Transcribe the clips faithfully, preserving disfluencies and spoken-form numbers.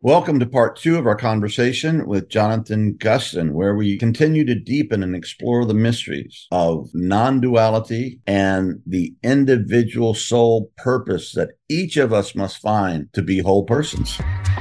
Welcome to part two of our conversation with Jonathan Gustin, where we continue to deepen and explore the mysteries of non-duality and the individual soul purpose that each of us must find to be whole persons.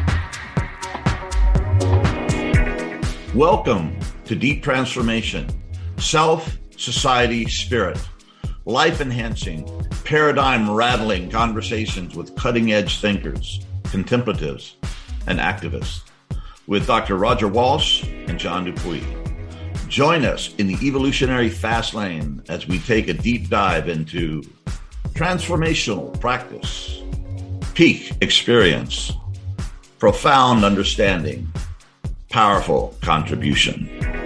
Welcome to Deep Transformation, Self, Society, Spirit, life-enhancing, paradigm-rattling conversations with cutting-edge thinkers, contemplatives, and activists with Doctor Roger Walsh and John Dupuy. Join us in the evolutionary fast lane as we take a deep dive into transformational practice, peak experience, profound understanding, powerful contribution.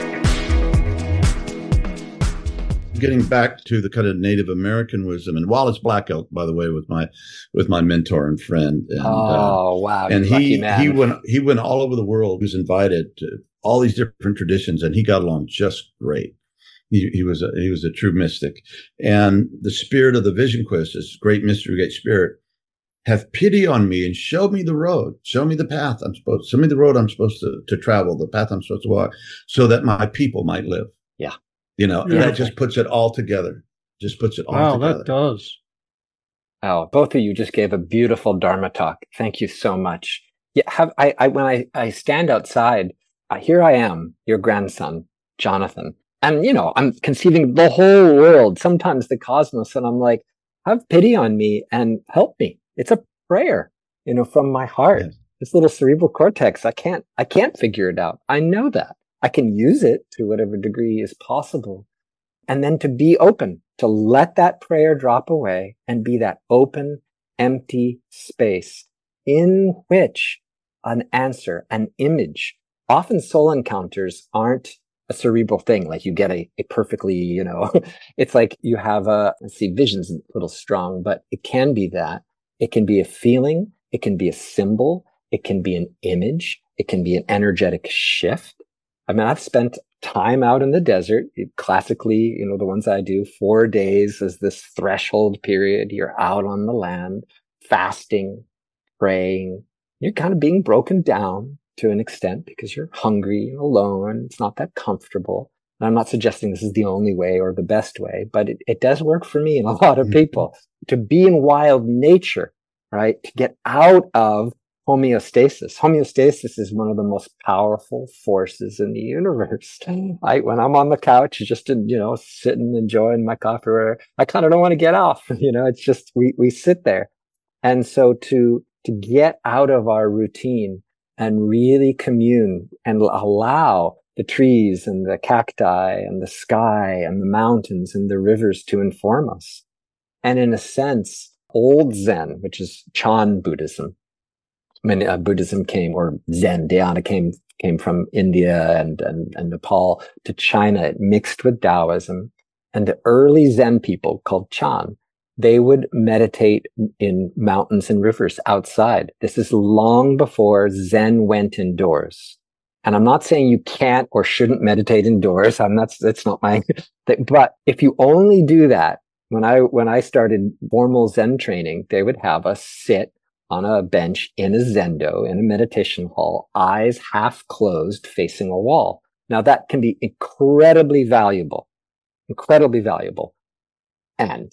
Getting back to the kind of Native American wisdom, and Wallace Black Elk, by the way, with my with my mentor and friend. And, oh uh, wow! And he he went he went all over the world. He was invited to all these different traditions, and he got along just great. He, he was a, he was a true mystic, and the spirit of the Vision Quest, this great mystery, great spirit, have pity on me and show me the road, show me the path I'm supposed, show me the road I'm supposed to to travel, the path I'm supposed to walk, so that my people might live. Yeah. You know, yeah. that just puts it all together. Just puts it all wow, together. Wow, that does. Oh, both of you just gave a beautiful Dharma talk. Thank you so much. Yeah, have I, I when I, I stand outside, uh, here I am, your grandson, Jonathan. And, you know, I'm conceiving the whole world, sometimes the cosmos. And I'm like, have pity on me and help me. It's a prayer, you know, from my heart. Yes. This little cerebral cortex, I can't, I can't figure it out. I know that. I can use it to whatever degree is possible. And then to be open, to let that prayer drop away and be that open, empty space in which an answer, an image, often soul encounters aren't a cerebral thing. Like you get a, a perfectly, you know, it's like you have a, let's see, vision's a little strong, but it can be that. It can be a feeling. It can be a symbol. It can be an image. It can be an energetic shift. I mean, I've spent time out in the desert. Classically, you know, the ones I do, four days as this threshold period. You're out on the land, fasting, praying. You're kind of being broken down to an extent because you're hungry and alone. It's not that comfortable. And I'm not suggesting this is the only way or the best way, but it, it does work for me and a lot of people. To be in wild nature, right? To get out of homeostasis. Homeostasis is one of the most powerful forces in the universe. I, when I'm on the couch, just, you know, sitting, enjoying my coffee, or I kind of don't want to get off. You know, it's just, we, we sit there. And so to, to get out of our routine and really commune and allow the trees and the cacti and the sky and the mountains and the rivers to inform us. And in a sense, old Zen, which is Chan Buddhism, when uh, Buddhism came, or Zen, Dhyana came came from India and, and, and Nepal to China. It mixed with Taoism. And the early Zen people called Chan, they would meditate in mountains and rivers outside. This is long before Zen went indoors. And I'm not saying you can't or shouldn't meditate indoors. I'm not, that's not my, but if you only do that, when I, when I started formal Zen training, they would have us sit on a bench in a zendo, in a meditation hall, eyes half closed, facing a wall. Now that can be incredibly valuable, incredibly valuable. And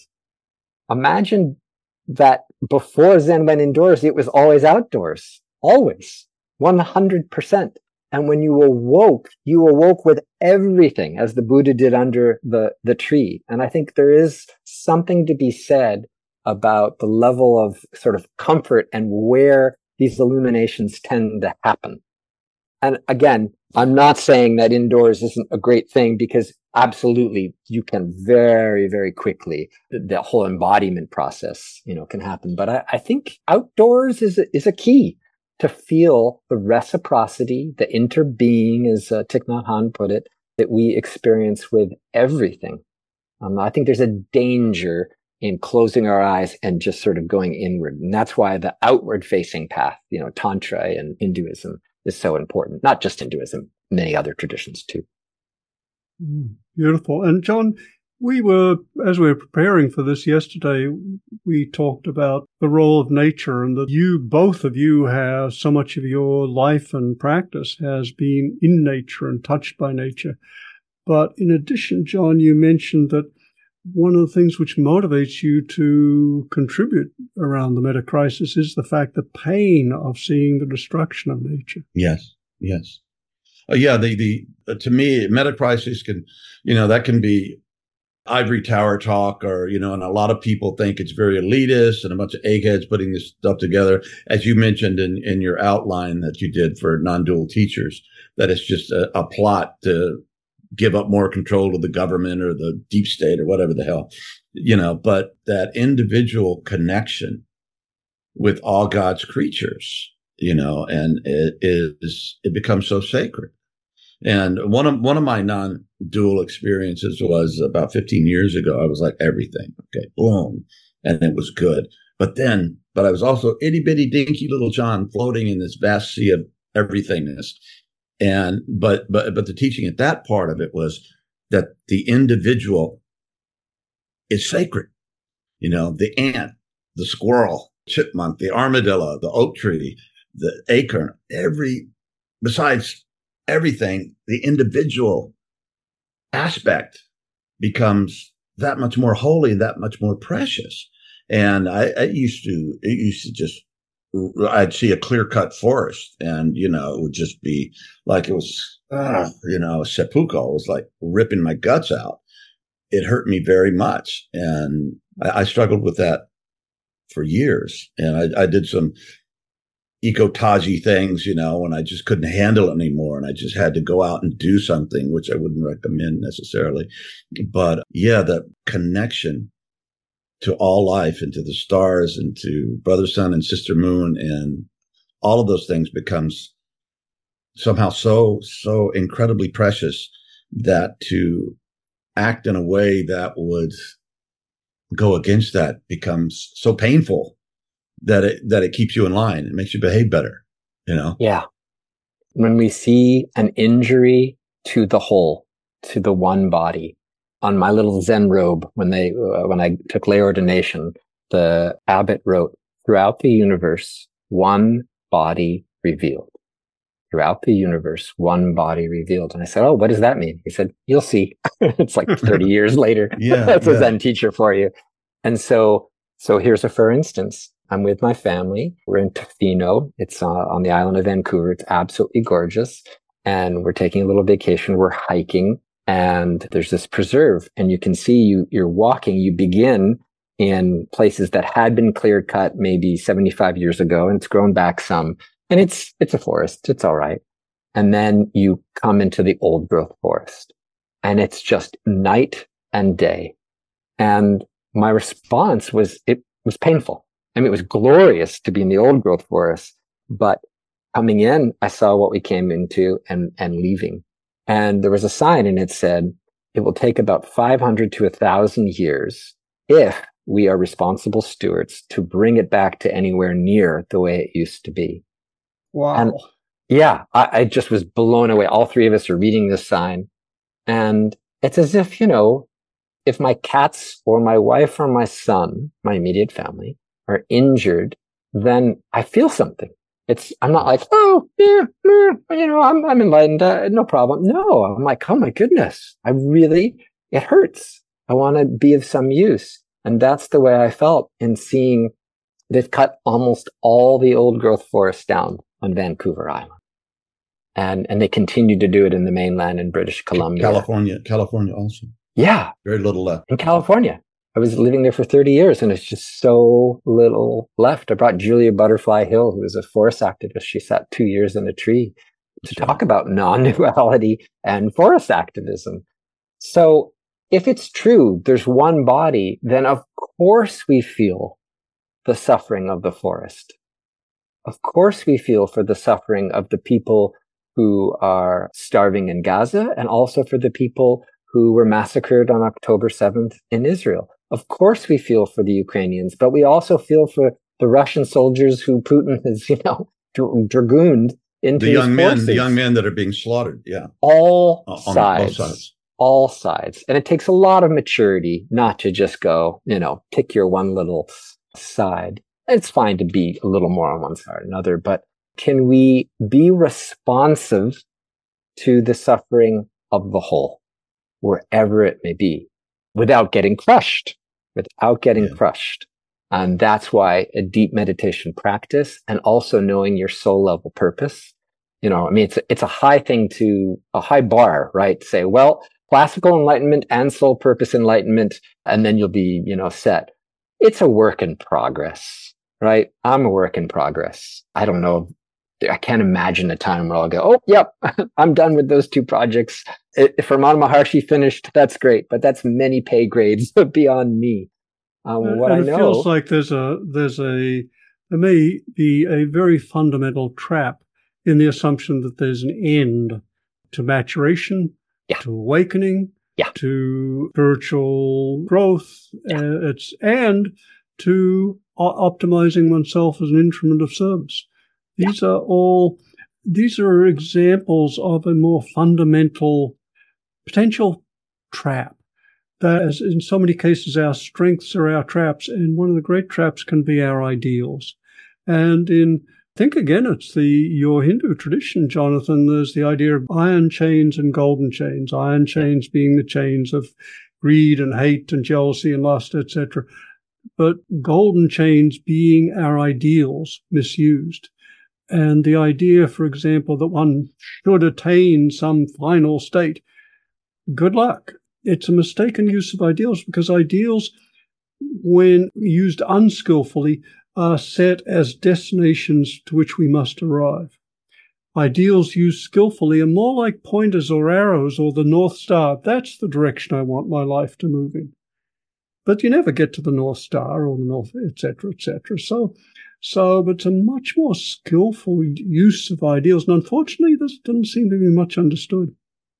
imagine that before Zen went indoors, it was always outdoors, always, one hundred percent. And when you awoke, you awoke with everything, as the Buddha did under the, the tree. And I think there is something to be said about the level of sort of comfort and where these illuminations tend to happen. And again, I'm not saying that indoors isn't a great thing, because absolutely you can very, very quickly, the, the whole embodiment process, you know, can happen. But I, I think outdoors is, is a key to feel the reciprocity, the interbeing, as uh, Thich Nhat Hanh put it, that we experience with everything. Um, I think there's a danger in closing our eyes and just sort of going inward. And that's why the outward facing path, you know, Tantra and Hinduism is so important. Not just Hinduism, many other traditions too. Mm, beautiful. And John, We were, as we were preparing for this yesterday, we talked about the role of nature and that you, both of you, have so much of your life and practice has been in nature and touched by nature. But in addition, John, you mentioned that one of the things which motivates you to contribute around the meta-crisis is the fact, the pain of seeing the destruction of nature. Yes, yes. Uh, yeah, the, the uh, to me, meta-crisis can, you know, that can be ivory tower talk, or, you know, and a lot of people think it's very elitist and a bunch of eggheads putting this stuff together. As you mentioned in, in your outline that you did for non-dual teachers, that it's just a, a plot to give up more control to the government or the deep state or whatever the hell, you know, but that individual connection with all God's creatures, you know, and it is, it becomes so sacred. And one of, one of my non-dual experiences was about fifteen years ago. I was like, everything. Okay. Boom. And it was good. But then, but I was also itty bitty dinky little John floating in this vast sea of everythingness. And, but, but, but the teaching at that part of it was that the individual is sacred. You know, the ant, the squirrel, chipmunk, the armadillo, the oak tree, the acorn, every, besides everything, the individual aspect becomes that much more holy, that much more precious. And I, I used to, it used to just, I'd see a clear-cut forest, and, you know, it would just be like it was, uh, you know, seppuku. It was like ripping my guts out. It hurt me very much. And I, I struggled with that for years. And I, I did some eco-taji things, you know, when I just couldn't handle it anymore. And I just had to go out and do something, which I wouldn't recommend necessarily. But yeah, the connection to all life and to the stars and to brother sun and sister moon and all of those things becomes somehow so, so incredibly precious that to act in a way that would go against that becomes so painful that it, that it keeps you in line. It makes you behave better, you know? Yeah. When we see an injury to the whole, to the one body, on my little Zen robe, when they, uh, when I took lay ordination, the abbot wrote, "Throughout the universe, one body revealed." Throughout the universe, one body revealed. And I said, "Oh, what does that mean?" He said, "You'll see." It's like thirty years later. Yeah, That's yeah. a Zen teacher for you. And so, so here's a for instance. I'm with my family. We're in Tofino. It's uh, on the island of Vancouver. It's absolutely gorgeous. And we're taking a little vacation. We're hiking. And there's this preserve, and you can see you, you're walking, you begin in places that had been clear cut maybe seventy-five years ago, and it's grown back some, and it's, it's a forest. It's all right. And then you come into the old growth forest, and it's just night and day. And my response was, it was painful. I mean, it was glorious to be in the old growth forest, but coming in, I saw what we came into and, and leaving. And there was a sign, and it said, "It will take about five hundred to one thousand years if we are responsible stewards to bring it back to anywhere near the way it used to be." Wow. And yeah, I, I just was blown away. All three of us are reading this sign. And it's as if, you know, if my cats or my wife or my son, my immediate family, are injured, then I feel something. It's, I'm not like, "Oh, yeah, yeah, you know, I'm, I'm enlightened. Uh, no problem." No, I'm like, "Oh my goodness. I really, it hurts. I want to be of some use." And that's the way I felt in seeing they've cut almost all the old growth forest down on Vancouver Island. And, and they continue to do it in the mainland in British Columbia. California, California also. Yeah. Very little left. In California. I was living there for thirty years, and it's just so little left. I brought Julia Butterfly Hill, who is a forest activist. She sat two years in a tree to talk about non-duality and forest activism. So if it's true, there's one body, then of course we feel the suffering of the forest. Of course we feel for the suffering of the people who are starving in Gaza, and also for the people who were massacred on October seventh in Israel. Of course we feel for the Ukrainians, but we also feel for the Russian soldiers who Putin has, you know, dra- dragooned into the young his men, forces. the young men that are being slaughtered. Yeah. All on sides, both sides. all sides. And it takes a lot of maturity not to just go, you know, pick your one little side. It's fine to be a little more on one side or another, but can we be responsive to the suffering of the whole, wherever it may be, without getting crushed, without getting yeah. crushed? And that's why a deep meditation practice, and also knowing your soul level purpose. You know, I mean, it's, it's a high thing to, a high bar, right? To say, well, classical enlightenment and soul purpose enlightenment, and then you'll be, you know, set. It's a work in progress, right? I'm a work in progress. I don't know. I can't imagine a time where I'll go, oh, yep, I'm done with those two projects. If Ramana Maharshi finished, that's great, but that's many pay grades beyond me. Um, what and I know, it feels like there's a, there's a, there may be a very fundamental trap in the assumption that there's an end to maturation, yeah. to awakening, yeah. to spiritual growth, yeah. uh, it's, and to o- optimizing oneself as an instrument of service. These yeah. are all, these are examples of a more fundamental potential trap. That, as in so many cases, our strengths are our traps, and one of the great traps can be our ideals. And in think again, it's the your Hindu tradition, Jonathan. There's the idea of iron chains and golden chains. Iron chains being the chains of greed and hate and jealousy and lust, et cetera, but golden chains being our ideals misused. And the idea, for example, that one should attain some final state. Good luck. It's a mistaken use of ideals, because ideals, when used unskillfully, are set as destinations to which we must arrive. Ideals used skillfully are more like pointers or arrows or the North Star. That's the direction I want my life to move in. But you never get to the North Star or the North, et cetera, et cetera. So, so, but it's a much more skillful use of ideals. And unfortunately, this doesn't seem to be much understood.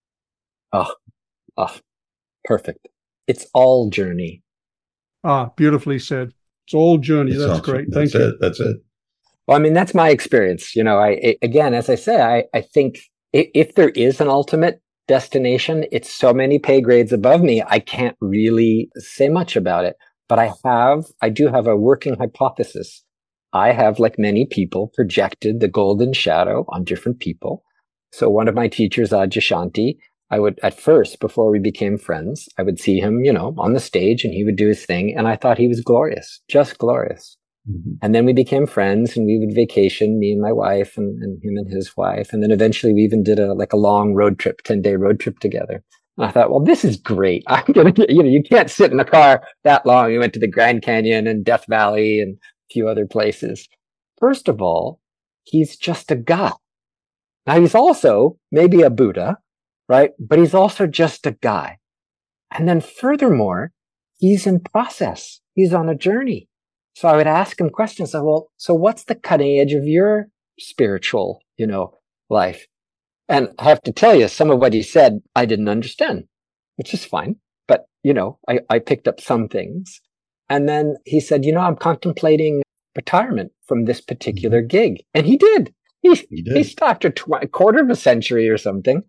Oh, oh, perfect. It's all journey. Ah, beautifully said. It's all journey. That's, that's awesome. Great. Thank that's you. It. That's it. Well, I mean, that's my experience. You know, I, again, as I say, I, I think if, if there is an ultimate destination, it's so many pay grades above me, I can't really say much about it. But I have, I do have a working hypothesis. I have, like many people, projected the golden shadow on different people. So one of my teachers, Adyashanti, I would, at first, before we became friends, I would see him, you know, on the stage, and he would do his thing. And I thought he was glorious, just glorious. Mm-hmm. And then we became friends, and we would vacation, me and my wife, and, and him and his wife. And then eventually we even did a, like a long road trip, ten day road trip together. And I thought, well, this is great. I'm going to, you know, you can't sit in a car that long. We went to the Grand Canyon and Death Valley and a few other places. First of all, he's just a guy. Now he's also maybe a Buddha, right? But he's also just a guy. And then furthermore, he's in process. He's on a journey. So I would ask him questions like, well, so what's the cutting edge of your spiritual, you know, life? And I have to tell you, some of what he said, I didn't understand, which is fine. But, you know, I, I picked up some things. And then he said, you know, I'm contemplating retirement from this particular gig. And he did. He, he did. He stopped a, tw- a quarter of a century or something.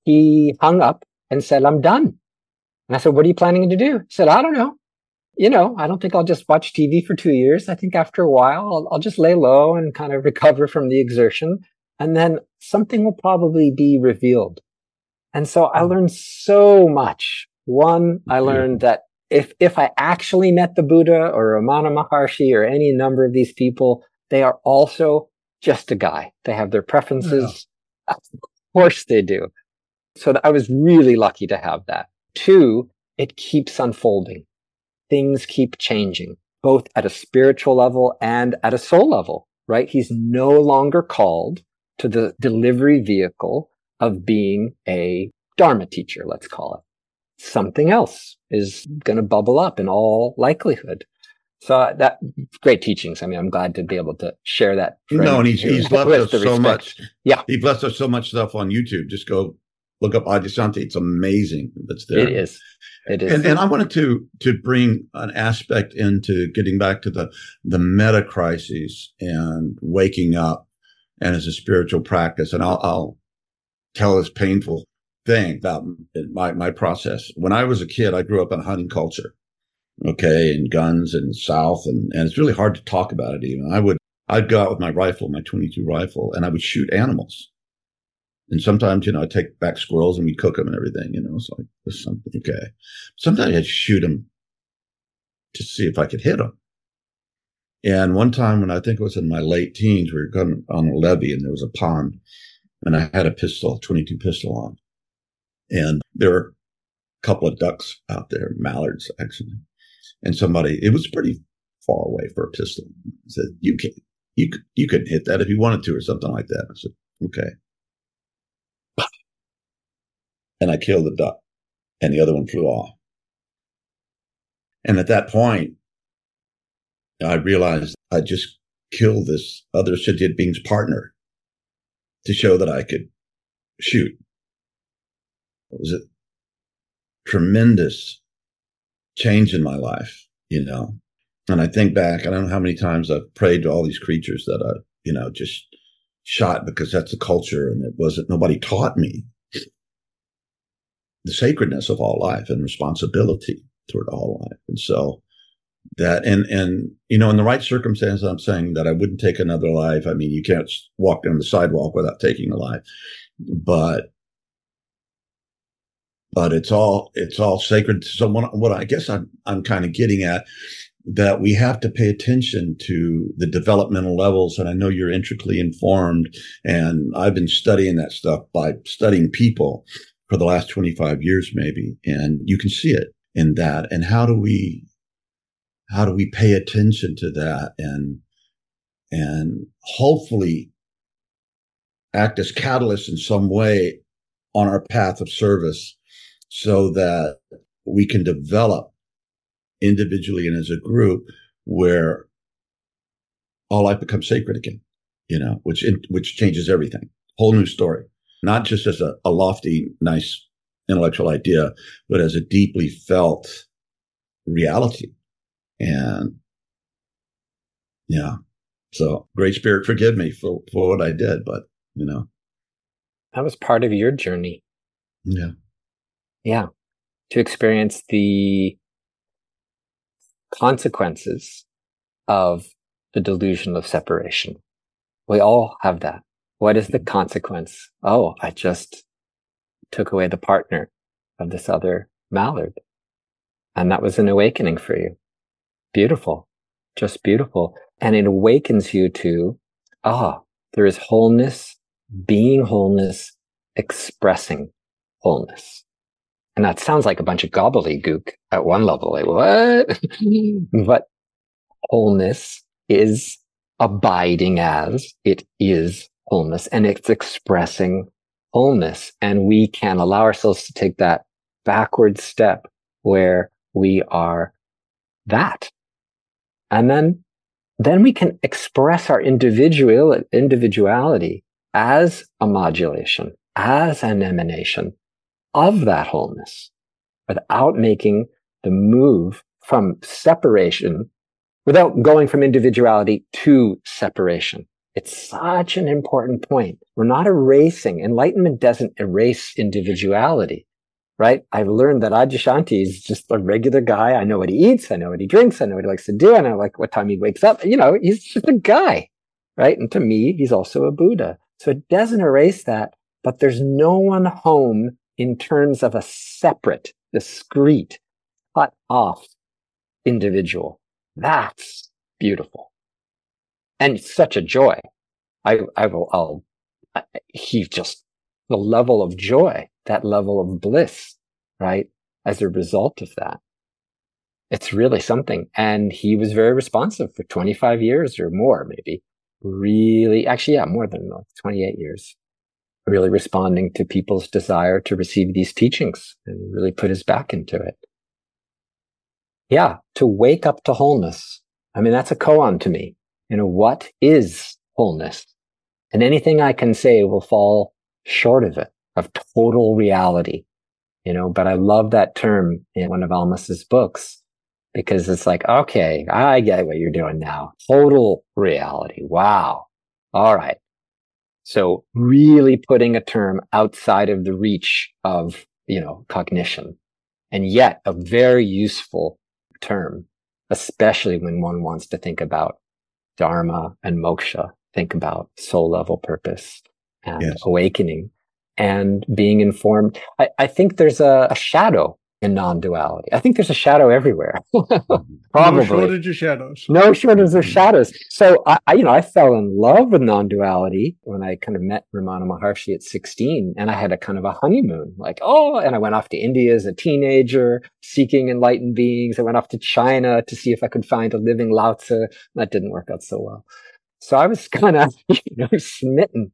He hung up and said, I'm done. And I said, what are you planning to do? He said, I don't know. You know, I don't think I'll just watch T V for two years. I think after a while, I'll, I'll just lay low and kind of recover from the exertion. And then something will probably be revealed. And so I learned so much. One, I learned that if, if I actually met the Buddha or Ramana Maharshi or any number of these people, they are also just a guy. They have their preferences. Yeah. Of course they do. So I was really lucky to have that. Two, it keeps unfolding. Things keep changing, both at a spiritual level and at a soul level, right? He's no longer called to the delivery vehicle of being a Dharma teacher, let's call it. Something else is going to bubble up in all likelihood. So that great teachings. I mean, I'm glad to be able to share that. No, and he's, he's left us so respect. much. Yeah. He left us so much stuff on YouTube. Just go look up Adyashanti. It's amazing that's there. It is. It is. And, and I wanted to to bring an aspect into getting back to the, the meta crises and waking up and as a spiritual practice. And I'll, I'll tell this painful thing about my, my process. When I was a kid, I grew up in a hunting culture, okay, and guns and South, and, and it's really hard to talk about it even. I would, I'd go out with my rifle, my twenty-two rifle, and I would shoot animals. And sometimes, you know, I'd take back squirrels and we'd cook them and everything, you know, it's like, there's something, okay. Sometimes I'd shoot them to see if I could hit them. And one time when I think it was in my late teens, we were going on a levee and there was a pond and I had a pistol, twenty-two pistol on. And there were a couple of ducks out there, mallards actually. And somebody, it was pretty far away for a pistol. Said, you can, you could, you could hit that if you wanted to or something like that. I said, okay. And I killed the duck and the other one flew off. And at that point, I realized I just killed this other sentient being's partner to show that I could shoot. It was a tremendous change in my life, you know. And I think back, I don't know how many times I've prayed to all these creatures that I, you know, just shot because that's the culture and it wasn't, nobody taught me the sacredness of all life and responsibility toward all life. And so that, and, and, you know, in the right circumstances, I'm saying that I wouldn't take another life. I mean, you can't walk down the sidewalk without taking a life, but, but it's all, it's all sacred. So what, what I guess I'm, I'm kind of getting at that we have to pay attention to the developmental levels. And I know you're intricately informed and I've been studying that stuff by studying people for the last twenty-five years, maybe. And you can see it in that. And how do we, how do we pay attention to that and, and hopefully act as catalysts in some way on our path of service so that we can develop individually and as a group where all life becomes sacred again, you know, which, in, which changes everything. Whole new story. Not just as a, a lofty, nice intellectual idea, but as a deeply felt reality. And yeah, so Great Spirit, forgive me for, for what I did, but you know. That was part of your journey. Yeah. Yeah. To experience the consequences of the delusion of separation. We all have that. What is the consequence? Oh, I just took away the partner of this other mallard. And that was an awakening for you. Beautiful. Just beautiful. And it awakens you to, ah, there is wholeness, being wholeness, expressing wholeness. And that sounds like a bunch of gobbledygook at one level. Like, what? But wholeness is abiding as it is wholeness, and it's expressing wholeness. And we can allow ourselves to take that backward step where we are that. And then, then we can express our individual individuality as a modulation, as an emanation of that wholeness, without making the move from separation, without going from individuality to separation. It's such an important point. We're not erasing. Enlightenment doesn't erase individuality, right? I've learned that Adyashanti is just a regular guy. I know what he eats. I know what he drinks. I know what he likes to do. I know like what time he wakes up. You know, he's just a guy, right? And to me, he's also a Buddha. So it doesn't erase that, but there's no one home in terms of a separate, discrete, cut off individual. That's beautiful. And it's such a joy. I, I will, I'll, I, he just, the level of joy, that level of bliss, right? As a result of that. It's really something. And he was very responsive for twenty-five years or more, maybe. Really, actually, yeah, more than like twenty-eight years. Really responding to people's desire to receive these teachings and really put his back into it. Yeah, to wake up to wholeness. I mean, that's a koan to me. You know, what is wholeness? And anything I can say will fall short of it, of total reality. You know, but I love that term in one of Almas's books because it's like, okay, I get what you're doing now. Total reality. Wow. All right. So really putting a term outside of the reach of, you know, cognition, and yet a very useful term, especially when one wants to think about dharma and moksha, think about soul level purpose and Yes. awakening and being informed. I, I think there's a, a shadow in non-duality. I think there's a shadow everywhere. Probably. No shortage of shadows. No shortage of shadows. So I, I, you know, I fell in love with non-duality when I kind of met Ramana Maharshi at sixteen, and I had a kind of a honeymoon, like, oh, and I went off to India as a teenager, seeking enlightened beings. I went off to China to see if I could find a living Lao Tzu. That didn't work out so well. So I was kind of, you know, smitten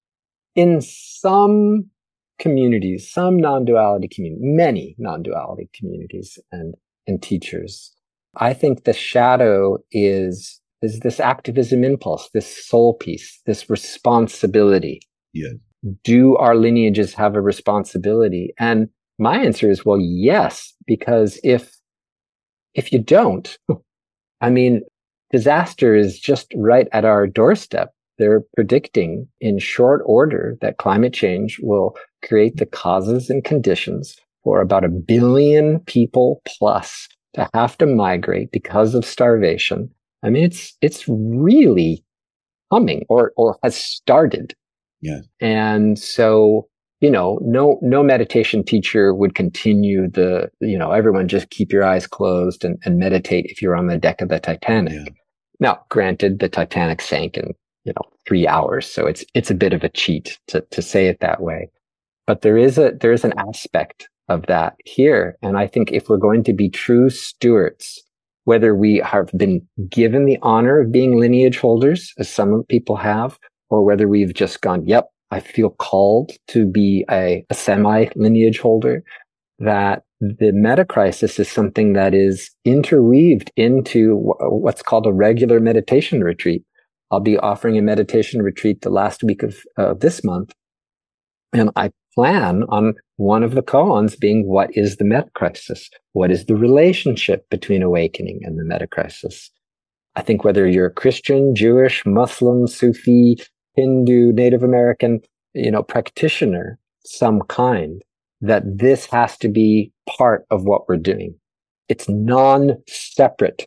in some communities, some non-duality community, many non-duality communities and, and teachers. I think the shadow is, is this activism impulse, this soul piece, this responsibility. Yes. Do our lineages have a responsibility? And my answer is, well, yes, because if, if you don't, I mean, disaster is just right at our doorstep. They're predicting in short order that climate change will create the causes and conditions for about a billion people plus to have to migrate because of starvation. I mean, it's, it's really coming or, or has started. Yeah. And so, you know, no, no meditation teacher would continue the, you know, everyone just keep your eyes closed and, and meditate if you're on the deck of the Titanic. Yeah. Now, granted, the Titanic sank in, you know, three hours. So it's, it's a bit of a cheat to, to say it that way. But there is a, there is an aspect of that here. And I think if we're going to be true stewards, whether we have been given the honor of being lineage holders, as some people have, or whether we've just gone, yep, I feel called to be a, a semi-lineage holder, that the meta crisis is something that is interweaved into what's called a regular meditation retreat. I'll be offering a meditation retreat the last week of uh, this month. And I plan on one of the koans being, what is the meta crisis? What is the relationship between awakening and the meta crisis? I think whether you're Christian, Jewish, Muslim, Sufi, Hindu, Native American, you know, practitioner, some kind, that this has to be part of what we're doing. It's non-separate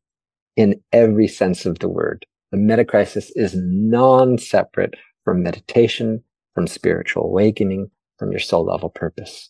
in every sense of the word. The meta crisis is non-separate from meditation, from spiritual awakening, from your soul level purpose.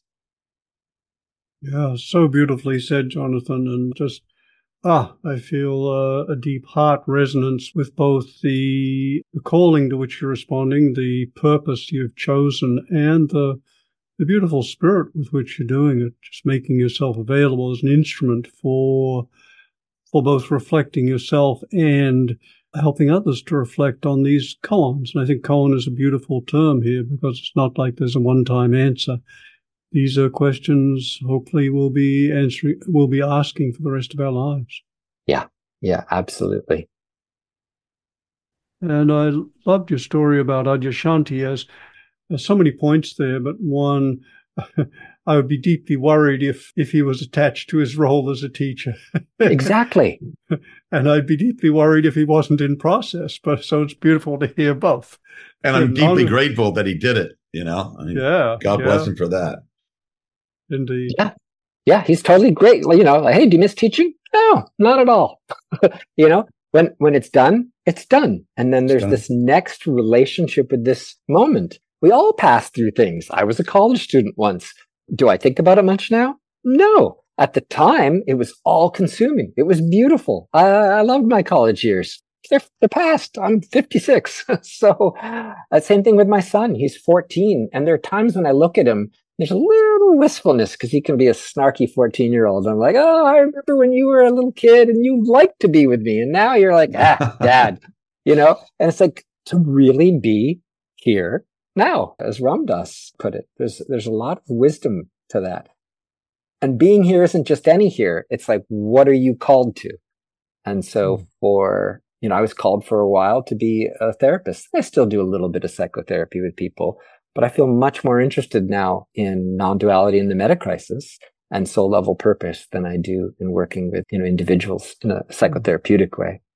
Yeah, so beautifully said, Jonathan. And just, ah, I feel uh, a deep heart resonance with both the, the calling to which you're responding, the purpose you've chosen, and the the beautiful spirit with which you're doing it, just making yourself available as an instrument for for both reflecting yourself and helping others to reflect on these koans. And I think koan is a beautiful term here because it's not like there's a one-time answer. These are questions hopefully we'll be answering, we'll be asking for the rest of our lives. Yeah, yeah, absolutely. And I loved your story about Adyashanti. As There's so many points there, but one, I would be deeply worried if, if he was attached to his role as a teacher. Exactly. And I'd be deeply worried if he wasn't in process. But so it's beautiful to hear both. And I'm And deeply non- grateful that he did it, you know? I mean, Yeah. God yeah, bless him for that. Indeed. Yeah. Yeah, he's totally great. Like, you know, like, hey, do you miss teaching? No, not at all. You know, when when it's done, it's done. And then there's done. this next relationship with this moment. We all pass through things. I was a college student once. Do I think about it much now? No. At the time, it was all consuming. It was beautiful. I, I loved my college years. They're, they're past. I'm fifty-six. So uh, same thing with my son. He's fourteen. And there are times when I look at him, there's a little wistfulness because he can be a snarky fourteen year old. I'm like, oh, I remember when you were a little kid and you liked to be with me. And now you're like, ah, dad, you know, and it's like to really be here now, as Ram Dass put it. There's, there's a lot of wisdom to that. And being here isn't just any here. It's like, what are you called to? And so mm. for, you know, I was called for a while to be a therapist. I still do a little bit of psychotherapy with people. But I feel much more interested now in non-duality in the meta crisis and soul level purpose than I do in working with, you know, individuals in a psychotherapeutic way.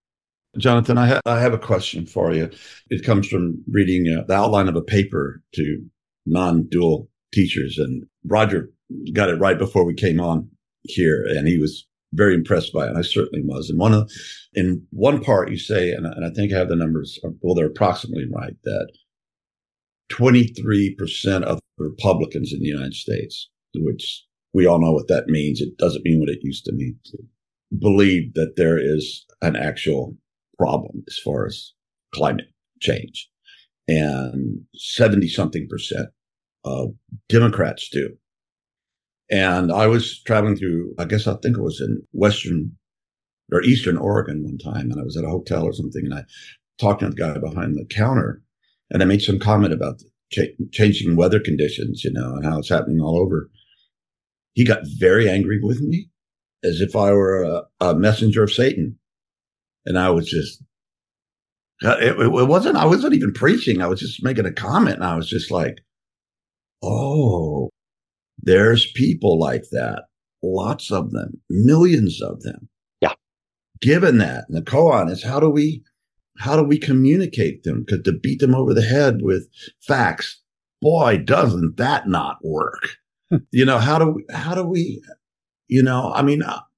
Jonathan, I, ha- I have a question for you. It comes from reading uh, the outline of a paper to non-dual teachers, and Roger got it right before we came on here, and he was very impressed by it. And I certainly was. And one of, in one part, you say, and, and I think I have the numbers. Well, they're approximately right, that twenty-three percent of Republicans in the United States, which we all know what that means. It doesn't mean what it used to mean. Believe that there is an actual problem as far as climate change, and seventy something percent of Democrats do. And I was traveling through, I guess I think it was in Western or Eastern Oregon one time, and I was at a hotel or something, and I talked to the guy behind the counter, and I made some comment about the ch- changing weather conditions, you know, and how it's happening all over. He got very angry with me, as if I were a, a messenger of Satan. And I was just, it, it wasn't, I wasn't even preaching. I was just making a comment. And I was just like, oh, there's people like that. Lots of them, millions of them. Yeah. Given that, and the koan is how do we, how do we communicate them? Because to beat them over the head with facts, boy, doesn't that not work? You know, how do we, how do we, you know, I mean, uh,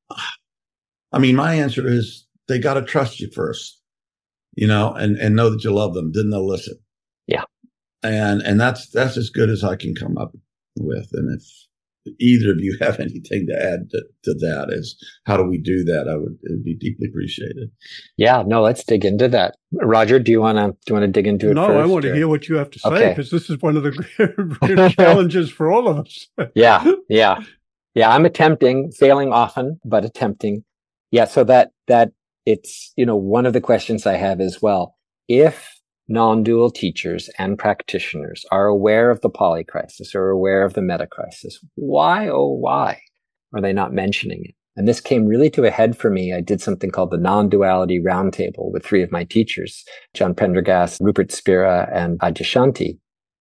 I mean, my answer is they got to trust you first, you know, and, and know that you love them. Then they'll listen. Yeah. And, and that's, that's as good as I can come up with. And if either of you have anything to add to, to that, is how do we do that? I would, it would be deeply appreciated. Yeah, no, let's dig into that. Roger, do you want to, do you want to dig into it no, first? I want to or? hear what you have to say, Okay. because this is one of the great challenges for all of us. yeah. Yeah. Yeah. I'm attempting, failing often, but attempting. Yeah. So that, that it's, you know, one of the questions I have as well. If non-dual teachers and practitioners are aware of the poly crisis or aware of the meta crisis, why, oh, why are they not mentioning it? And this came really to a head for me. I did something called the Non-Duality Roundtable with three of my teachers, John Prendergast, Rupert Spira, and Adyashanti.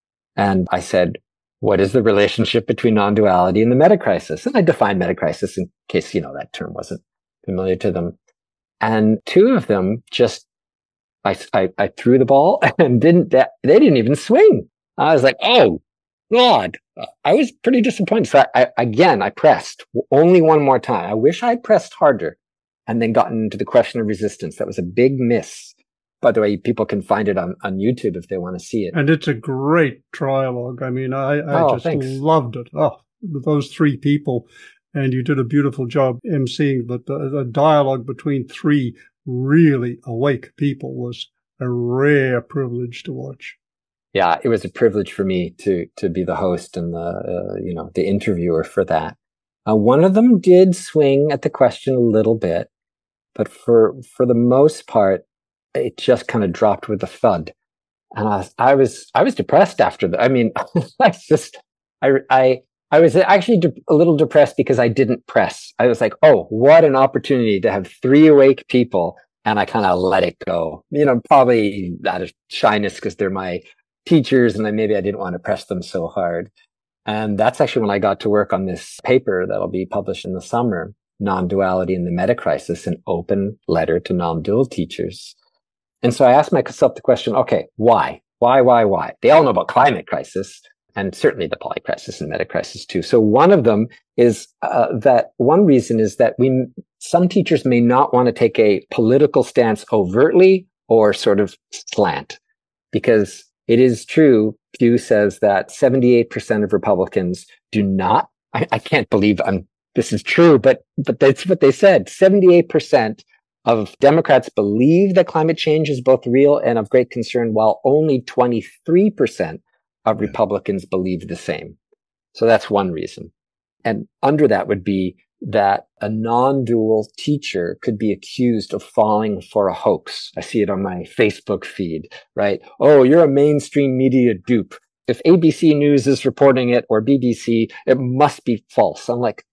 And I said, what is the relationship between non-duality and the meta crisis? And I defined meta crisis in case, you know, that term wasn't familiar to them. And two of them just I, I, I threw the ball and didn't, they didn't even swing. I was like, oh God, I was pretty disappointed. So I, I, again, I pressed only one more time. I wish I had pressed harder and then gotten into the question of resistance. That was a big miss. By the way, people can find it on, on YouTube if they want to see it. And it's a great trialogue. I mean, I, I oh, just thanks. loved it. Oh, those three people. And you did a beautiful job emceeing, but the, the dialogue between three really awake people was a rare privilege to watch. Yeah, it was a privilege for me to to be the host and the uh, you know the interviewer for that. Uh, one of them did swing at the question a little bit, but for for the most part, it just kind of dropped with a thud. And I was I was I was depressed after that. I mean, I just I I. I was actually de- a little depressed because I didn't press. I was like, oh, what an opportunity to have three awake people. And I kind of let it go, you know, probably out of shyness because they're my teachers and I, maybe I didn't want to press them so hard. And that's actually when I got to work on this paper that'll be published in the summer, Non-Duality in the Meta Crisis, an open letter to non-dual teachers. And so I asked myself the question, okay, why? Why, why, why? They all know about climate crisis. And certainly the poly crisis and meta crisis too. So one of them is uh, that one reason is that we, some teachers may not want to take a political stance overtly or sort of slant, because it is true. Pew says that seventy-eight percent of Republicans do not. I, I can't believe I'm, this is true, but but that's what they said. seventy-eight percent of Democrats believe that climate change is both real and of great concern, while only twenty-three percent of Republicans believe the same. So that's one reason. And under that would be that a non-dual teacher could be accused of falling for a hoax. I see it on my Facebook feed, right? Oh, you're a mainstream media dupe. If A B C News is reporting it or B B C, it must be false. I'm like,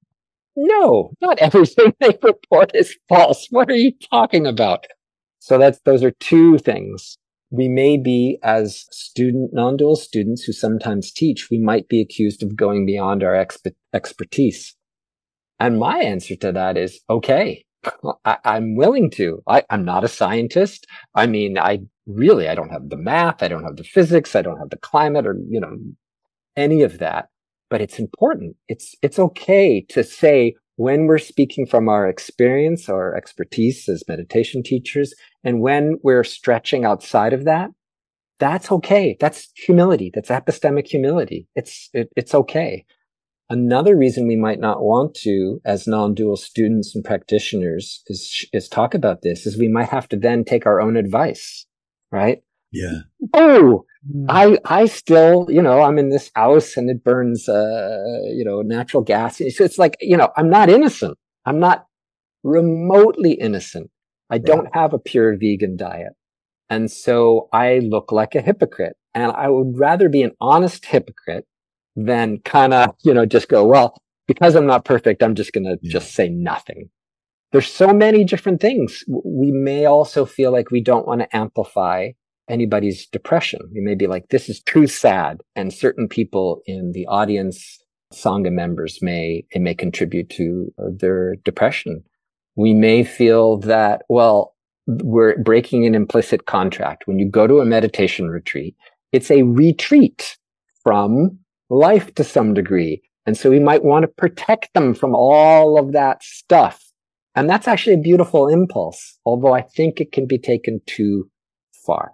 no, not everything they report is false. What are you talking about? So that's, those are two things. We may be, as student, non-dual students who sometimes teach, we might be accused of going beyond our exp- expertise. And my answer to that is, okay, I, I'm willing to. I, I'm not a scientist. I mean, I really, I don't have the math. I don't have the physics. I don't have the climate or, you know, any of that. But it's important. It's, it's okay to say when we're speaking from our experience, our expertise as meditation teachers, and when we're stretching outside of that, that's okay. That's humility. That's epistemic humility. It's, it, it's okay. Another reason we might not want to, as non-dual students and practitioners, is, is talk about this, is we might have to then take our own advice, right? Yeah. Oh, I, I still, you know, I'm in this house and it burns, uh, you know, natural gas. So it's like, you know, I'm not innocent. I'm not remotely innocent. I don't Right. have a pure vegan diet. And so I look like a hypocrite, and I would rather be an honest hypocrite than kind of, you know, just go, well, because I'm not perfect, I'm just going to Yeah. just say nothing. There's so many different things. We may also feel like we don't want to amplify anybody's depression. We may be like, this is too sad. And certain people in the audience, Sangha members may, it may contribute to their depression. We may feel that, well, we're breaking an implicit contract. When you go to a meditation retreat, it's a retreat from life to some degree. And so we might want to protect them from all of that stuff. And that's actually a beautiful impulse, although I think it can be taken too far.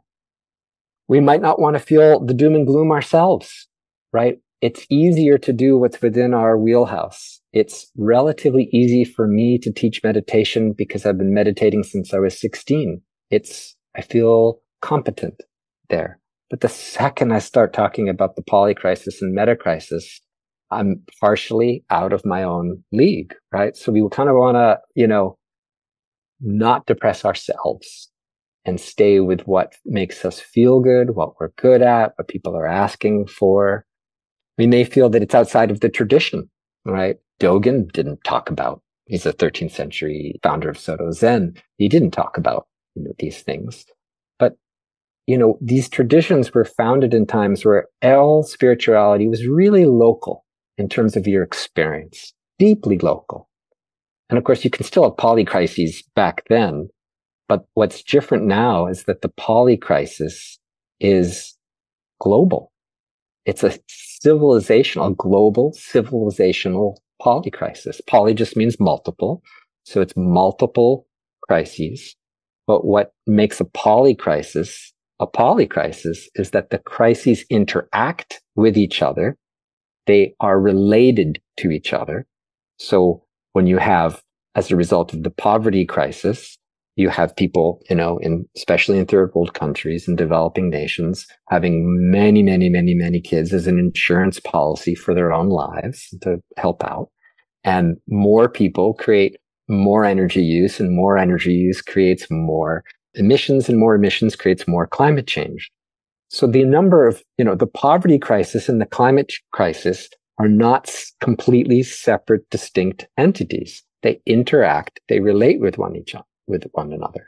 We might not want to feel the doom and gloom ourselves, right? It's easier to do what's within our wheelhouse. It's relatively easy for me to teach meditation because I've been meditating since I was sixteen. It's, I feel competent there. But the second I start talking about the polycrisis and metacrisis, I'm partially out of my own league, right? So we kind of want to, you know, not depress ourselves and stay with what makes us feel good, what we're good at, what people are asking for. We may feel that it's outside of the tradition, right? Dogen didn't talk about, he's a thirteenth century founder of Soto Zen. He didn't talk about, you know, these things. But, you know, these traditions were founded in times where all spirituality was really local in terms of your experience, deeply local. And of course, you can still have polycrises back then. But what's different now is that the polycrisis is global. It's a civilizational, a global civilizational polycrisis. Poly just means multiple. So it's multiple crises. But what makes a polycrisis a polycrisis is that the crises interact with each other. They are related to each other. So when you have, as a result of the poverty crisis, you have people, you know, in, especially in third world countries and developing nations, having many, many, many, many kids as an insurance policy for their own lives to help out. And more people create more energy use, and more energy use creates more emissions, and more emissions creates more climate change. So the number of, you know, the poverty crisis and the climate crisis are not completely separate, distinct entities. They interact, they relate with one each other. with one another.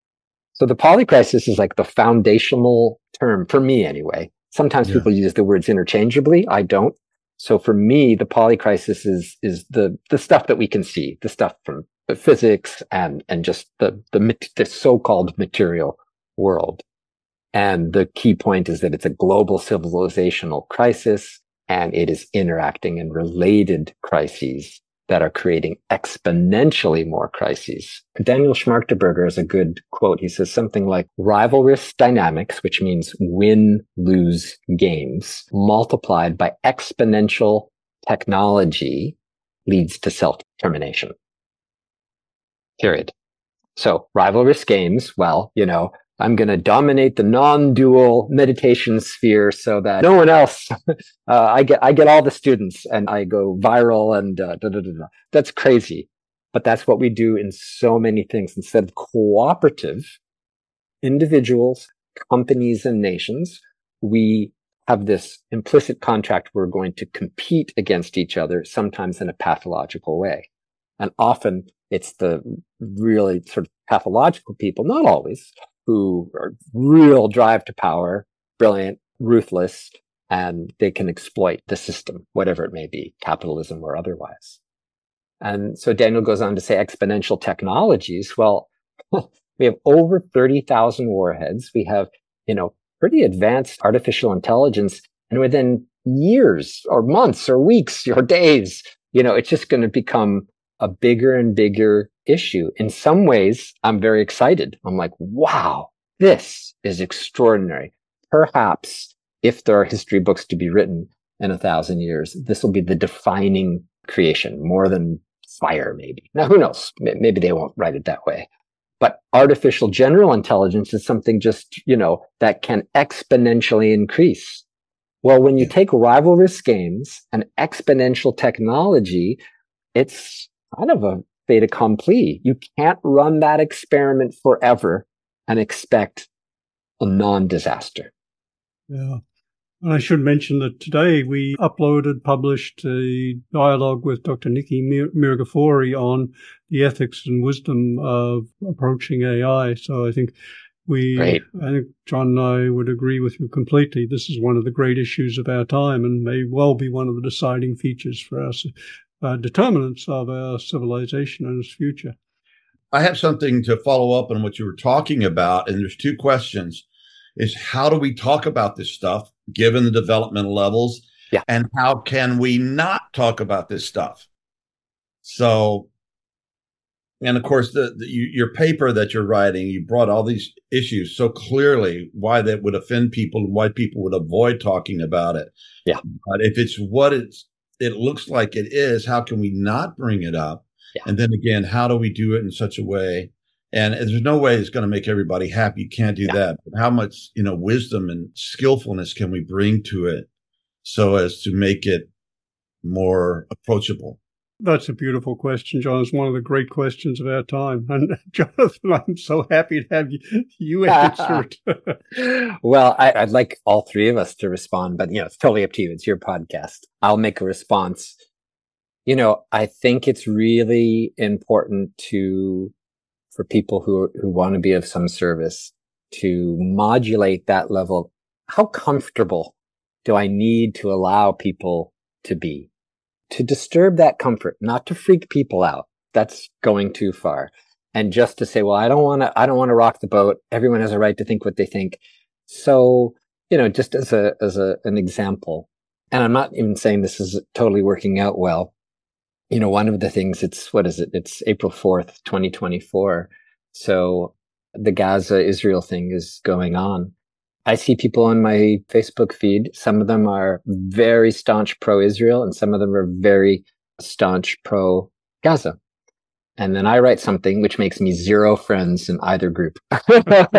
So the polycrisis is like the foundational term for me anyway. Sometimes Yeah. people use the words interchangeably. I don't. So for me, the polycrisis is, is the, the stuff that we can see, the stuff from the physics and, and just the, the, the so-called material world. And the key point is that it's a global civilizational crisis, and it is interacting in related crises that are creating exponentially more crises. Daniel Schmarkterberger has a good quote. He says something like, rivalrous dynamics, which means win-lose games, multiplied by exponential technology leads to self-determination. Period. So rivalrous games, well, you know, I'm going to dominate the non-dual meditation sphere so that no one else, uh, I get, I get all the students and I go viral and uh, da, da, da, da. That's crazy. But that's what we do in so many things. Instead of cooperative, individuals, companies, and nations, we have this implicit contract. We're going to compete against each other, sometimes in a pathological way. And often it's the really sort of pathological people, not always, who are real drive to power, brilliant, ruthless, and they can exploit the system, whatever it may be, capitalism or otherwise. And so Daniel goes on to say exponential technologies. Well, we have over thirty thousand warheads. We have, you know, pretty advanced artificial intelligence. And within years or months or weeks or days, you know, it's just going to become a bigger and bigger issue. In some ways, I'm very excited. I'm like, wow, this is extraordinary. Perhaps if there are history books to be written in a thousand years, this will be the defining creation more than fire, maybe. Now, who knows? Maybe they won't write it that way. But artificial general intelligence is something just, you know, that can exponentially increase. Well, when you take rival risk games and exponential technology, it's kind of a fait accompli. You can't run that experiment forever and expect a non-disaster. Yeah. And I should mention that today we uploaded, published a dialogue with Doctor Nikki Mir- Mirgafori on the ethics and wisdom of approaching A I. So I think we, Great. I think John and I would agree with you completely. This is one of the great issues of our time and may well be one of the deciding features for us, uh, determinants of our civilization and its future. I have something to follow up on what you were talking about. And there's two questions. Is how do we talk about this stuff given the developmental levels? Yeah. And how can we not talk about this stuff? So, and of course, the, the you, your paper that you're writing, you brought all these issues so clearly, why that would offend people and why people would avoid talking about it. Yeah. But if it's what it's, it looks like it is, how can we not bring it up? Yeah. And then again, how do we do it in such a way? And there's no way it's going to make everybody happy. You can't do Yeah. that. But how much, you know, wisdom and skillfulness can we bring to it so as to make it more approachable? That's a beautiful question, John. It's one of the great questions of our time. And Jonathan, I'm so happy to have you, you answer it. Well, I, I'd like all three of us to respond, but you know, it's totally up to you. It's your podcast. I'll make a response. You know, I think it's really important to for people who who want to be of some service to modulate that level. How comfortable do I need to allow people to be? To disturb that comfort, not to freak people out. That's going too far. And just to say, well, I don't want to, I don't want to rock the boat. Everyone has a right to think what they think. So, you know, just as a, as a, an example, and I'm not even saying this is totally working out well. You know, one of the things it's, what is it? It's April fourth, twenty twenty-four. So the Gaza Israel thing is going on. I see people on my Facebook feed. Some of them are very staunch pro-Israel and some of them are very staunch pro-Gaza. And then I write something which makes me zero friends in either group. You're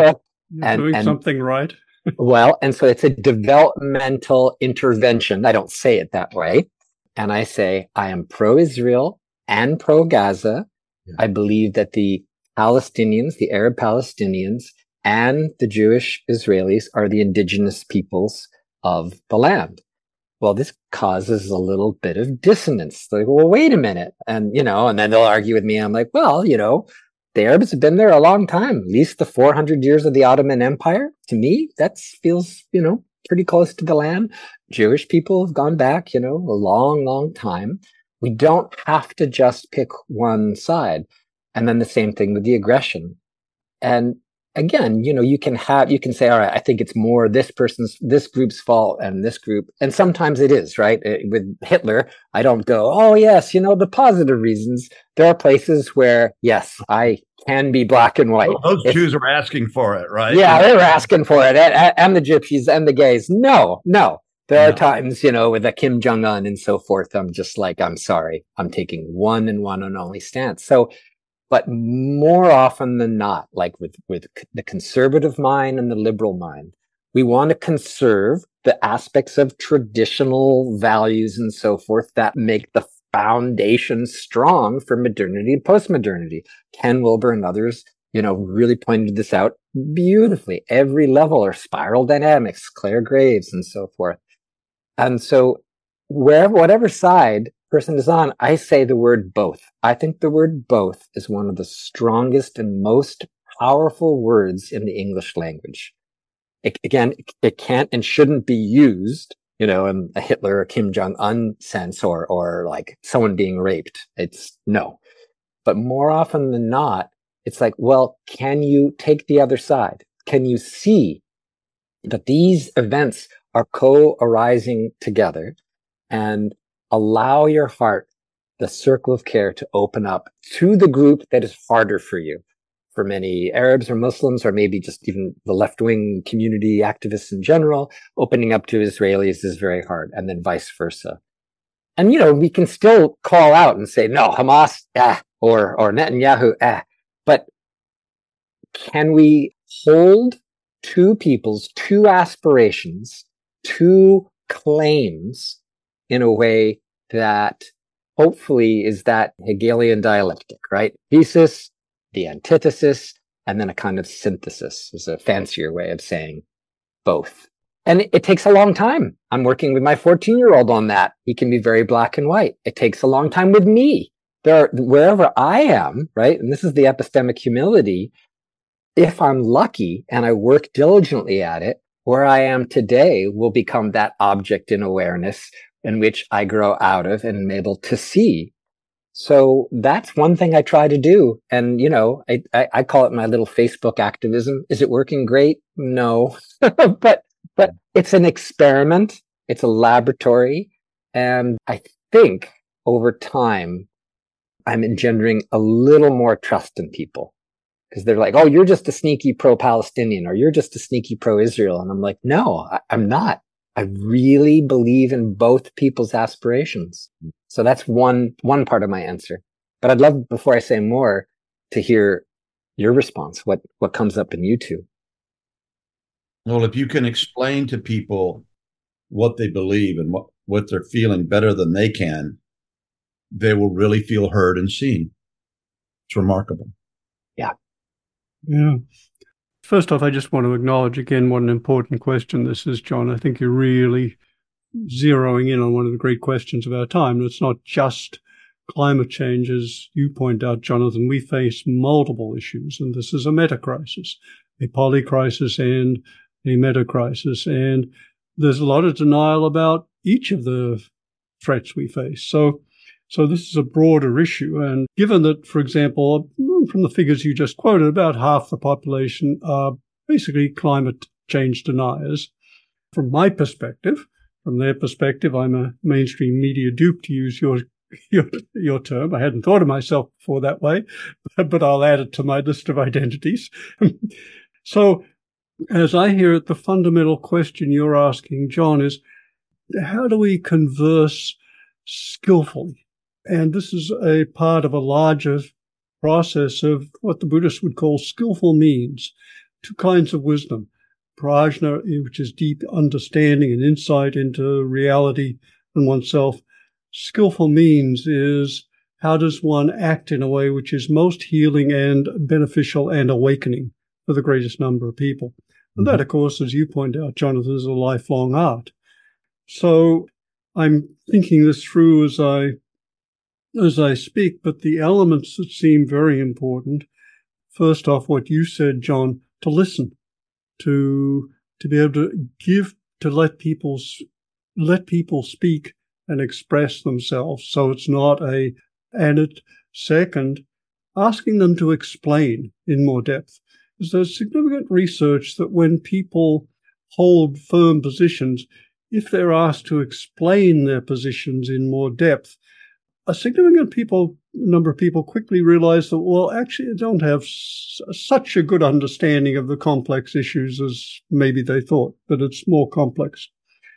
and, doing and, something right. Well, and so it's a developmental intervention. I don't say it that way. And I say, I am pro-Israel and pro-Gaza. Yeah. I believe that the Palestinians, the Arab Palestinians, and the Jewish Israelis are the indigenous peoples of the land. Well, this causes a little bit of dissonance. Like, well, wait a minute. And, you know, and then they'll argue with me. I'm like, well, you know, the Arabs have been there a long time, at least the four hundred years of the Ottoman Empire. To me, that feels, you know, pretty close to the land. Jewish people have gone back, you know, a long, long time. We don't have to just pick one side. And then the same thing with the aggression. And again, you know, you can have, you can say, all right, I think it's more this person's, this group's fault and this group. And sometimes it is, right? With Hitler, I don't go, oh yes, you know, the positive reasons. There are places where, yes, I can be black and white. Well, those it's, Jews were asking for it, right? Yeah, they were asking for it. And, and the gypsies and the gays. No, no. There are no. times, you know, with the Kim Jong-un and so forth, I'm just like, I'm sorry. I'm taking one and one and only stance. So, but more often than not, like with, with the conservative mind and the liberal mind, we want to conserve the aspects of traditional values and so forth that make the foundation strong for modernity and postmodernity. Ken Wilber and others, you know, really pointed this out beautifully. Every level are spiral dynamics, Claire Graves and so forth. And so wherever, whatever side person is on, I say the word both. I think the word both is one of the strongest and most powerful words in the English language. It, again, it can't and shouldn't be used you know, in a Hitler or Kim Jong-un sense, or, or like someone being raped. It's no. But more often than not, it's like, well, can you take the other side? Can you see that these events are co-arising together, and allow your heart, the circle of care, to open up to the group that is harder for you? For many Arabs or Muslims, or maybe just even the left-wing community activists in general, opening up to Israelis is very hard, and then vice versa. And, you know, we can still call out and say, no, Hamas, ah, or, or Netanyahu, ah. But can we hold two people's, two aspirations, two claims in a way that hopefully is that Hegelian dialectic, right? Thesis, the antithesis, and then a kind of synthesis is a fancier way of saying both. And it, it takes a long time. I'm working with my fourteen year old on that. He can be very black and white. It takes a long time with me. There are, wherever I am, right? And this is the epistemic humility. If I'm lucky and I work diligently at it, where I am today will become that object in awareness in which I grow out of and am able to see. So that's one thing I try to do. And, you know, I, I, I call it my little Facebook activism. Is it working great? No, but, but it's an experiment. It's a laboratory. And I think over time, I'm engendering a little more trust in people, because they're like, oh, you're just a sneaky pro-Palestinian, or you're just a sneaky pro-Israel. And I'm like, no, I, I'm not. I really believe in both people's aspirations. So that's one, one part of my answer. But I'd love, before I say more, to hear your response. What, what comes up in you two? Well, if you can explain to people what they believe and what, what they're feeling better than they can, they will really feel heard and seen. It's remarkable. Yeah. Yeah. First off, I just want to acknowledge again what an important question this is, John. I think you're really zeroing in on one of the great questions of our time. It's not just climate change, as you point out, Jonathan. We face multiple issues, and this is a meta-crisis, a poly-crisis and a meta-crisis. And there's a lot of denial about each of the threats we face. So, so this is a broader issue. And given that, for example, from the figures you just quoted, about half the population are basically climate change deniers. From my perspective, from their perspective, I'm a mainstream media dupe, to use your your, your term. I hadn't thought of myself before that way, but, but I'll add it to my list of identities. So, as I hear it, the fundamental question you're asking, John, is how do we converse skillfully? And this is a part of a larger process of what the Buddhists would call skillful means, two kinds of wisdom. Prajna, which is deep understanding and insight into reality and oneself. Skillful means is how does one act in a way which is most healing and beneficial and awakening for the greatest number of people. And that, of course, as you point out, Jonathan, is a lifelong art. So I'm thinking this through as I as I speak, but the elements that seem very important, first off, what you said, John, to listen, to to be able to give, to let people let people speak and express themselves. So it's not a, and it, second, asking them to explain in more depth. There's significant research that when people hold firm positions, if they're asked to explain their positions in more depth, a significant people, number of people quickly realize that, well, actually, I don't have s- such a good understanding of the complex issues as maybe they thought, that it's more complex.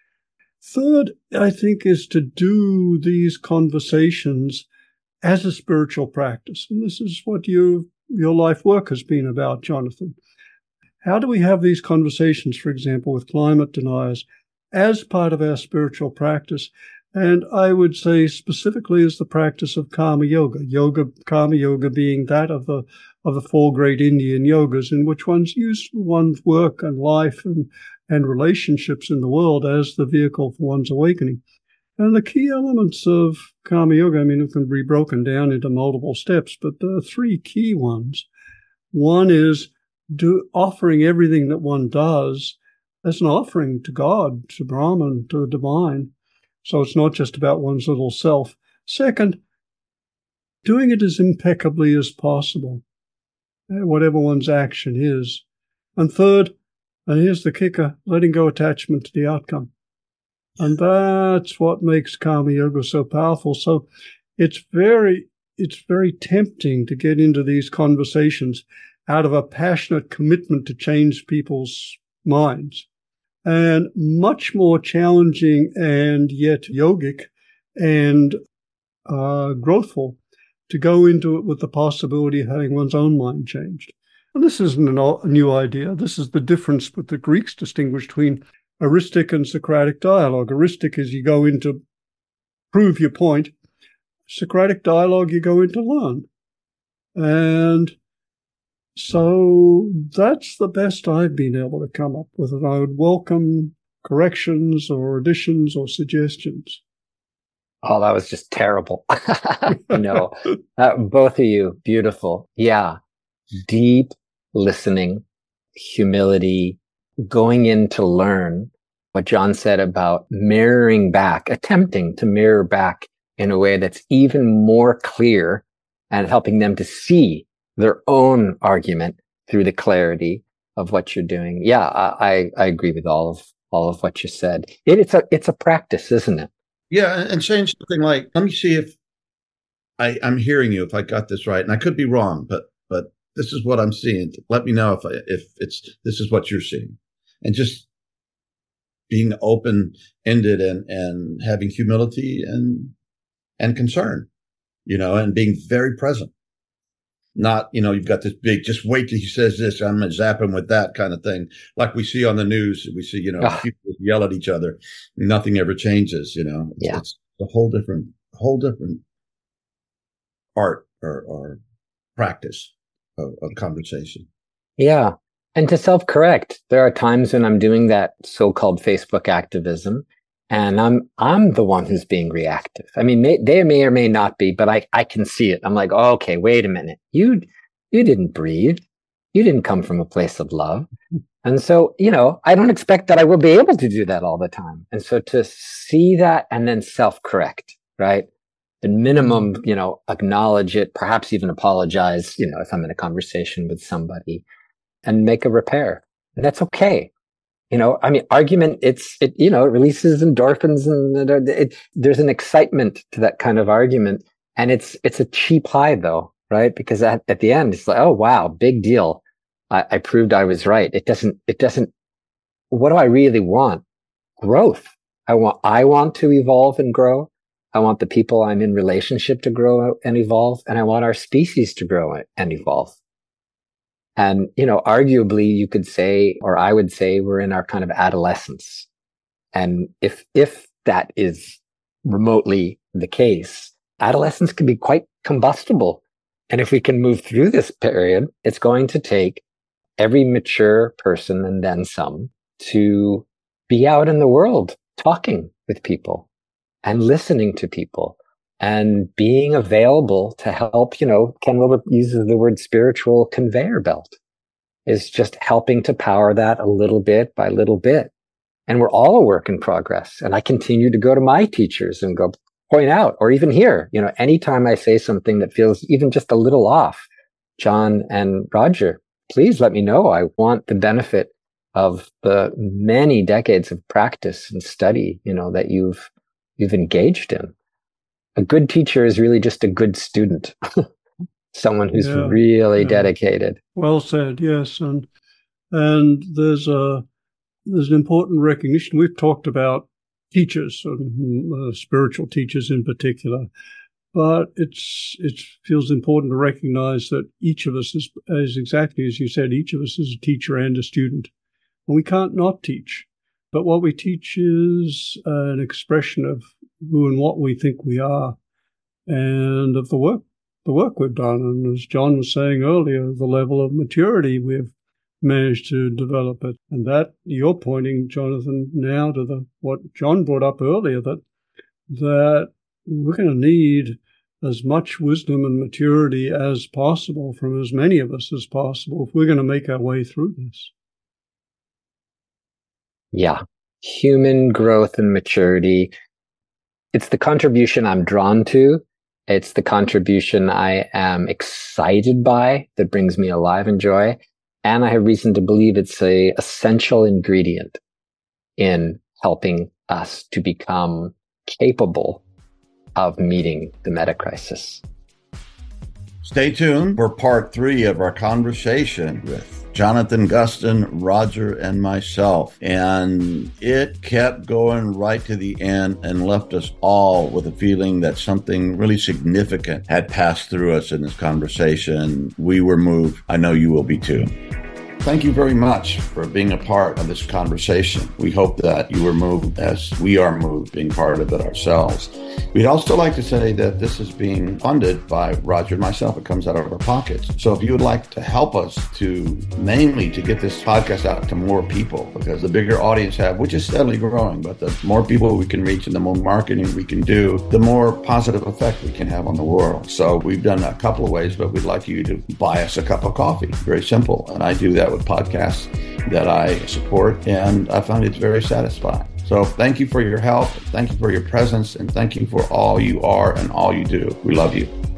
Third, I think, is to do these conversations as a spiritual practice. And this is what you, your life work has been about, Jonathan. How do we have these conversations, for example, with climate deniers as part of our spiritual practice? And I would say specifically as the practice of karma yoga, yoga, karma yoga being that of the of the four great Indian yogas, in which one's use one's work and life and, and relationships in the world as the vehicle for one's awakening. And the key elements of karma yoga, I mean, it can be broken down into multiple steps, but there are three key ones. One is do offering everything that one does as an offering to God, to Brahman, to the divine. So it's not just about one's little self. Second, doing it as impeccably as possible, whatever one's action is. And third, and here's the kicker, letting go attachment to the outcome. And that's what makes Karma Yoga so powerful. So it's very, it's very tempting to get into these conversations out of a passionate commitment to change people's minds, and much more challenging and yet yogic and uh, growthful to go into it with the possibility of having one's own mind changed. And this isn't a new idea. This is the difference that the Greeks distinguished between heuristic and Socratic dialogue. Heuristic is you go in to prove your point. Socratic dialogue, you go in to learn. And so that's the best I've been able to come up with. And I would welcome corrections or additions or suggestions. Oh, that was just terrible. No, uh, both of you, beautiful. Yeah. Deep listening, humility, going in to learn. What John said about mirroring back, attempting to mirror back in a way that's even more clear and helping them to see their own argument through the clarity of what you're doing. Yeah, I, I agree with all of all of what you said. It, it's a it's a practice, isn't it? Yeah, and saying something like, "Let me see if I, I'm hearing you. If I got this right, and I could be wrong, but but this is what I'm seeing. Let me know if I, if it's this is what you're seeing," and just being open ended and and having humility and and concern, you know, and being very present. Not, you know, you've got this big, just wait till he says this, I'm going to zap him with that kind of thing. Like we see on the news, we see, you know, oh. people yell at each other. Nothing ever changes, you know. It's, yeah. it's a whole different, whole different art or, or practice of, of conversation. Yeah. And to self-correct, there are times when I'm doing that so-called Facebook activism, and I'm I'm the one who's being reactive. I mean, may, they may or may not be, but I, I can see it. I'm like, oh, okay, wait a minute. You you didn't breathe. You didn't come from a place of love. And so, you know, I don't expect that I will be able to do that all the time. And so to see that and then self-correct, right? At minimum, you know, acknowledge it, perhaps even apologize, you know, if I'm in a conversation with somebody, and make a repair. And that's okay. You know, I mean, argument, it's, it, you know, it releases endorphins and it, it, there's an excitement to that kind of argument. And it's, it's a cheap high though, right? Because at, at the end, it's like, oh, wow, big deal. I, I proved I was right. It doesn't, it doesn't, what do I really want? Growth. I want, I want to evolve and grow. I want the people I'm in relationship to grow and evolve. And I want our species to grow and evolve. And, you know, arguably you could say, or I would say, we're in our kind of adolescence. And if, if that is remotely the case, adolescence can be quite combustible. And if we can move through this period, it's going to take every mature person and then some to be out in the world talking with people and listening to people and being available to help. You know, Ken Wilber uses the word spiritual conveyor belt, is just helping to power that a little bit by little bit. And we're all a work in progress. And I continue to go to my teachers and go point out, or even here, you know, anytime I say something that feels even just a little off, John and Roger, please let me know. I want the benefit of the many decades of practice and study, you know, that you've, you've engaged in. A good teacher is really just a good student, someone who's yeah, really yeah. dedicated. Well said, yes. And and there's a there's an important recognition. We've talked about teachers, and, uh, spiritual teachers in particular, but it's it feels important to recognize that each of us is, is exactly as you said, each of us is a teacher and a student. And we can't not teach. But what we teach is uh, an expression of who and what we think we are, and of the work, the work we've done. And as John was saying earlier, the level of maturity we've managed to develop it. And that you're pointing, Jonathan, now to the what John brought up earlier, that that we're going to need as much wisdom and maturity as possible from as many of us as possible if we're going to make our way through this. Yeah. Human growth and maturity. It's the contribution I'm drawn to. It's the contribution I am excited by that brings me alive and joy. And I have reason to believe it's a essential ingredient in helping us to become capable of meeting the meta crisis. Stay tuned for part three of our conversation with Jonathan Gustin, Roger, and myself. And it kept going right to the end and left us all with a feeling that something really significant had passed through us in this conversation. We were moved. I know you will be too. Thank you very much for being a part of this conversation. We hope that you were moved as we are moved being part of it ourselves. We'd also like to say that this is being funded by Roger and myself. It comes out of our pockets. So if you would like to help us to, mainly to get this podcast out to more people, because the bigger audience have, which is steadily growing, but the more people we can reach and the more marketing we can do, the more positive effect we can have on the world. So we've done a couple of ways, but we'd like you to buy us a cup of coffee. Very simple. And I do that with podcasts that I support, and I find it's very satisfying. So thank you for your help, thank you for your presence, and thank you for all you are and all you do. We love you.